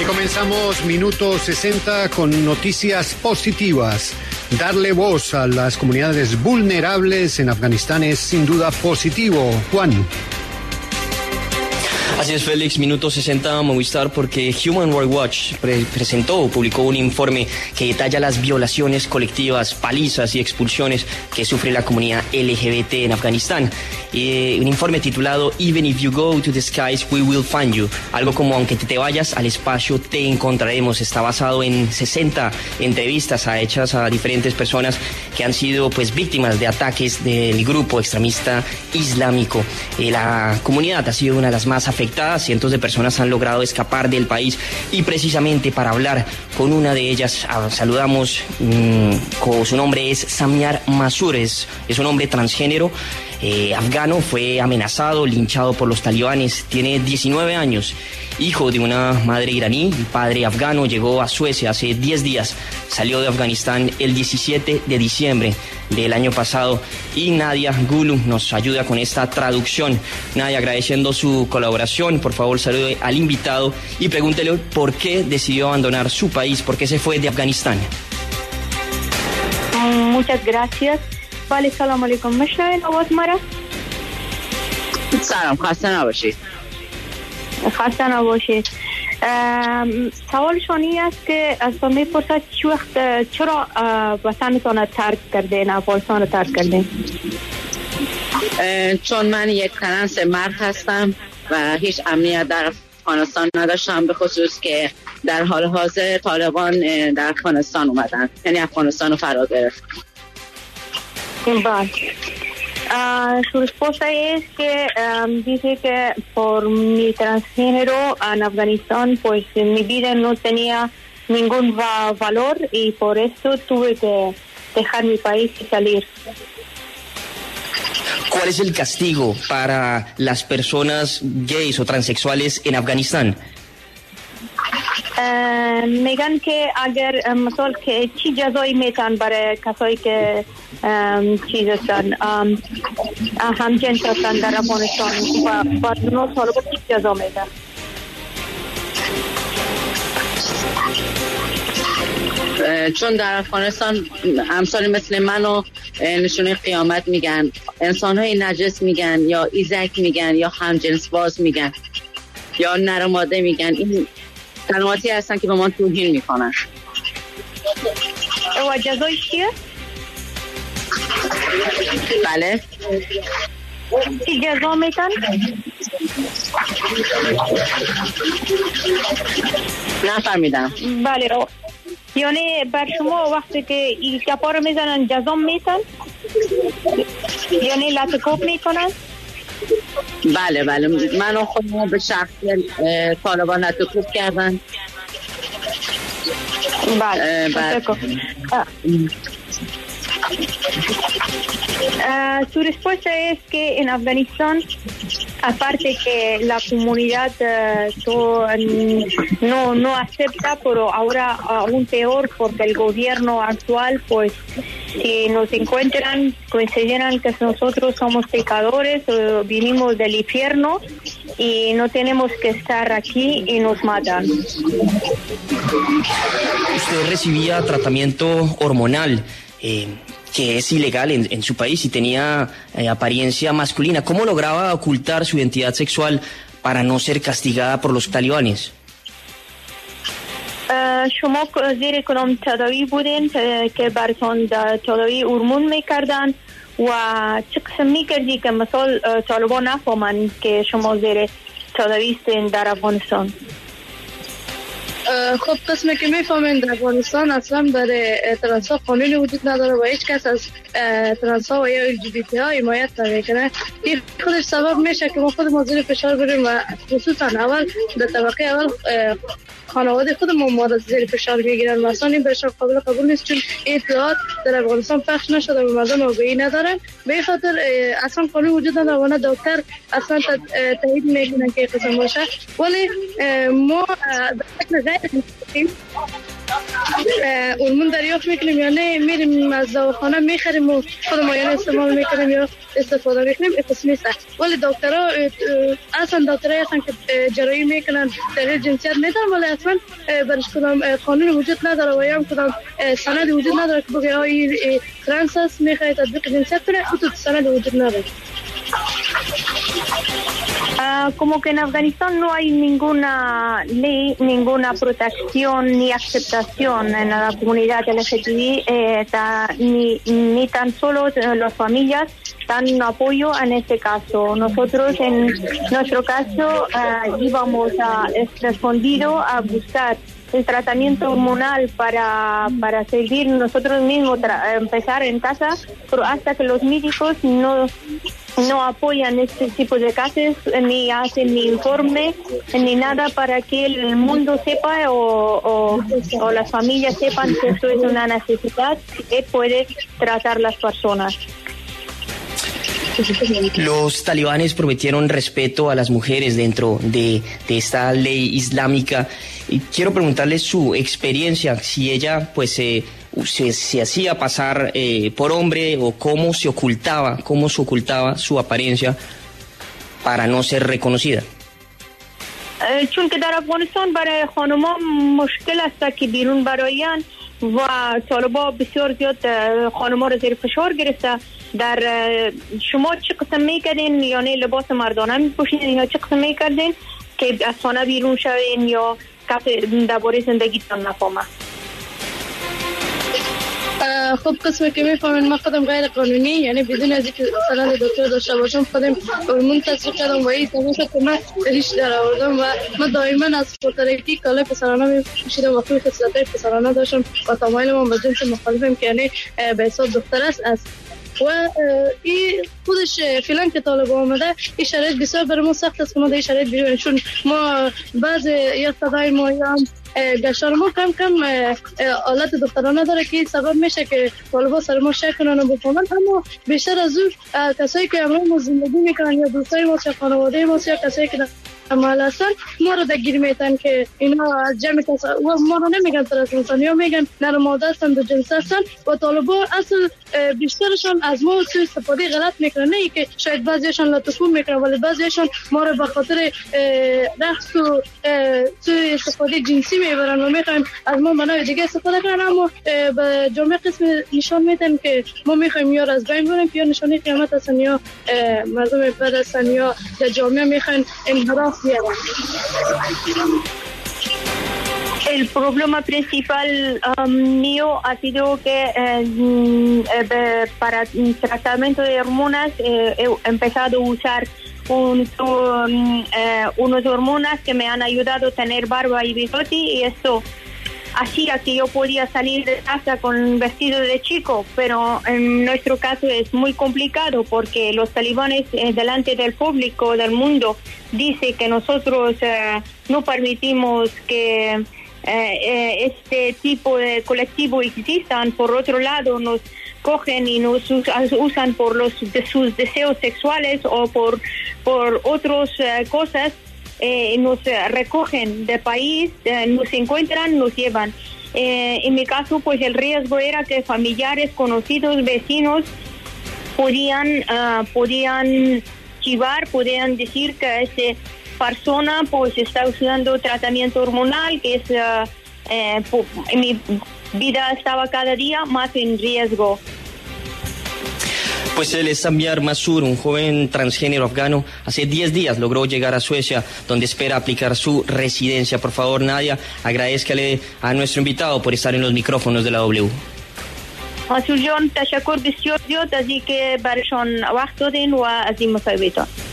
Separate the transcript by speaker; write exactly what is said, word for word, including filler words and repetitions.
Speaker 1: Y comenzamos minuto sesenta con noticias positivas. Darle voz a las comunidades vulnerables en Afganistán es sin duda positivo. Juan.
Speaker 2: Así es, Félix, minuto sesenta Movistar, porque Human Rights Watch pre presentó, publicó un informe que detalla las violaciones colectivas, palizas y expulsiones que sufre la comunidad L G B T en Afganistán. Eh, un informe titulado Even if you go to the skies, we will find you. Algo como aunque te vayas al espacio, te encontraremos. Está basado en sesenta entrevistas a, hechas a diferentes personas que han sido pues víctimas de ataques del grupo extremista islámico. Eh, la comunidad ha sido una de las más afectadas. Cientos de personas han logrado escapar del país y precisamente para hablar con una de ellas saludamos, mmm, con, su nombre es Samiar Masur, es, es un hombre transgénero, eh, afgano, fue amenazado, linchado por los talibanes, tiene diecinueve años, hijo de una madre iraní y padre afgano, llegó a Suecia hace diez días, salió de Afganistán el diecisiete de diciembre del año pasado y Nadia Gulu nos ayuda con esta traducción. Nadia, agradeciendo su colaboración, por favor salude al invitado y pregúntele por qué decidió abandonar su país, por qué se fue de Afganistán.
Speaker 3: Muchas gracias. Vale, salam alaikum. مشنوین آواز مرا؟
Speaker 4: سلام، خسته نباشید.
Speaker 3: خسته نباشید. سوالشان این است که از تو میپرسد چه وقت چرا وطنتان را ترک کردین، افغانستان را ترک کردین؟
Speaker 4: چون من یک ترنس مرد هستم و هیچ امنیت در افغانستان نداشتم، به خصوص که در حال حاضر طالبان در افغانستان اومدن، یعنی افغانستان رو فرا گرفت.
Speaker 3: Vale. Uh, su respuesta es que um, dice que por mi transgénero en Afganistán, pues en mi vida no tenía ningún va valor y por eso tuve que dejar mi país y salir.
Speaker 2: ¿Cuál es el castigo para las personas gays o transexuales en Afganistán?
Speaker 3: میگن که اگر مثلا که چی جزایی میتن برای کسایی که چیز هستن همجنس هستن در افغانستان و بعد نه سال بود چی جزا میدن؟
Speaker 4: چون در افغانستان امثال مثل منو نشونه قیامت میگن، انسانهای نجس میگن یا ایزک میگن یا همجنس باز میگن یا نر و ماده میگن. این کلماتی هستن که به ما توهین میکنن.
Speaker 3: و جزایش چیه؟
Speaker 4: بله.
Speaker 3: چی جزا میتن؟
Speaker 4: نفهمیدم.
Speaker 3: بله. یعنی بر شما وقتی که این کپا رو میزنن جزا میتن؟ یعنی لطکوب میکنن؟
Speaker 4: بله بله، منو خودم به شخصی طالبان لطکوب کردن.
Speaker 3: بله. بله. Uh, su respuesta es que en Afganistán, aparte que la comunidad uh, so, no no acepta, pero ahora aún peor porque el gobierno actual, pues, si nos encuentran, consideran que nosotros somos pecadores, uh, vinimos del infierno y no tenemos que estar aquí y nos matan.
Speaker 2: Usted recibía tratamiento hormonal. Eh, que es ilegal en, en su país y tenía eh, apariencia masculina. ¿Cómo lograba ocultar su identidad sexual para no ser castigada por los talibanes?
Speaker 3: شما زیر کدام تداوی بودین که براتون تداوی هورمون میکردن و چه قسم میکردی که مثلا طالبان نفهمن که شما زیر تداوی هستین در افغانستان؟
Speaker 5: خب قسمی که میفهمین در افغانستان اصلا برای ترنس ها قانونی وجود نداره و هیچ کس از ترنس ها و یا ال جی بی تی ها حمایت نمیکنه. این خودش سبب میشه که ما خودمون زیر فشار بریم و خصوصا اول در طبقه اول خانواده خودمون ما زیر فشار میگیرن و اصلا این بسیار قابل قبول نیست، چون اطلاعات در افغانستان پخش نشده و مردم آگاهی ندارن. به این خاطر اصلا قانون وجود نداره و نه دکتر اصلا تایید میکنن که قسم باشه. ولی ما در غیر هورمون دریافت میکنیم یا نه میریم از دواخانه میخریم و خودمون یعنی استعمال میکنیم یا استفاده میکنیم اتفاقی نیست. ولی دکترها اصلا دکترها هستن که جراحی میکنن تغییر جنسیت میدن ولی اصلا برش کدام قانون وجود نداره و یا هم کدام سند وجود نداره که بگه این ترنس است میخواد تطبیق جنسیت کنه او تو سند وجود نداره.
Speaker 3: Uh, como que en Afganistán no hay ninguna ley, ninguna protección ni aceptación en la comunidad L G B T, eh, ta, ni, ni tan solo eh, las familias dan apoyo en este caso. Nosotros en nuestro caso eh, íbamos a escondido a buscar el tratamiento hormonal para, para servir nosotros mismos, tra- empezar en casa, pero hasta que los médicos no no apoyan este tipo de casos, ni hacen ni informe, ni nada para que el mundo sepa o, o, o las familias sepan que esto es una necesidad que puede tratar las personas.
Speaker 2: Los talibanes prometieron respeto a las mujeres dentro de, de esta ley islámica y quiero preguntarle su experiencia, si ella pues eh, se, se hacía pasar eh, por hombre o cómo se ocultaba, cómo se ocultaba su apariencia para no ser reconocida.
Speaker 3: چون که در افغانستان برای خانم‌ها مشکل است که بیرون براین و طالبان بسیار زیاد خانم‌ها را زیر فشار گرفته. در شما چه قسم میکردین؟ یعنی لباس مردانه میپوشین یا چه قسم میکردین که از خانه بیرون شوین یا کسی درباره زندگیتان نفهمه؟
Speaker 5: خب قسمی که میفهمین ما خودم غیر قانونی یعنی بدون از اینکه سند دکتر داشته باشم خودم هورمون تصدیق کردم و این تمام شد که من ریش در آوردم و من دائما از پرترکی کالای پسرانه میپوشیدم و خیلی خصلتای پسرانه داشتم و تمایل من به جنس مخالفم که یعنی به حساب دختر است است و این خودش فعلا که طالب آمده این شرایط بسیار برای ما سخت است که ما در این شرایط بیرونیم چون ما بعض یا صدای ما یا گشتار ما کم کم حالت دخترانه داره که سبب میشه که طالبا سر ما شک کنن و بفهمن اما بیشتر از اون کسایی که همراه ما زندگی میکنن یا دوستای ما یا خانواده ما یا کسایی که عمل هستن ما رو دگیر میتن که اینا از جمع کسا و ما رو نمیگن طرف انسانی ها میگن نر ماده هستن دو جنس هستن و طالبا اصل بیشترشان از ما سوء استفاده غلط میکنن نه ای که شاید بعضیشان لطفون میکنن ولی بعضیشان ما رو به خاطر رقص و سوء استفاده جنسی میبرن و میخوایم از ما منای دیگه استفاده کنن اما به جامعه قسم نشان میدن که ما میخوایم یا از بین بریم یا نشانی قیامت هستن یا مردم بد هستن یا در جامعه میخواین انحراف بیارن.
Speaker 3: El problema principal um, mío ha sido que eh, para tratamiento de hormonas eh, he empezado a usar un, un, eh, unas hormonas que me han ayudado a tener barba y bigote y esto hacía que yo podía salir de casa con vestido de chico, pero en nuestro caso es muy complicado porque los talibanes eh, delante del público del mundo dice que nosotros eh, no permitimos que Eh, eh, este tipo de colectivo existan. Por otro lado nos cogen y nos usan por los de sus deseos sexuales o por por otras eh, cosas, eh, nos recogen del país, eh, nos encuentran, nos llevan. Eh, en mi caso pues el riesgo era que familiares, conocidos, vecinos podían uh, podían chivar, podían decir que ese persona pues está usando tratamiento hormonal que es uh, eh, mi vida estaba cada día más en riesgo.
Speaker 2: Pues él es Samyar Masur, un joven transgénero afgano. Hace diez días logró llegar a Suecia, donde espera aplicar su residencia. Por favor, Nadia, agradezcale a nuestro invitado por estar en los micrófonos de la W.
Speaker 3: مسئول جان تشکر بسیار زیاد از اینکه برشان وقت دادین و از این مصاحبهتان.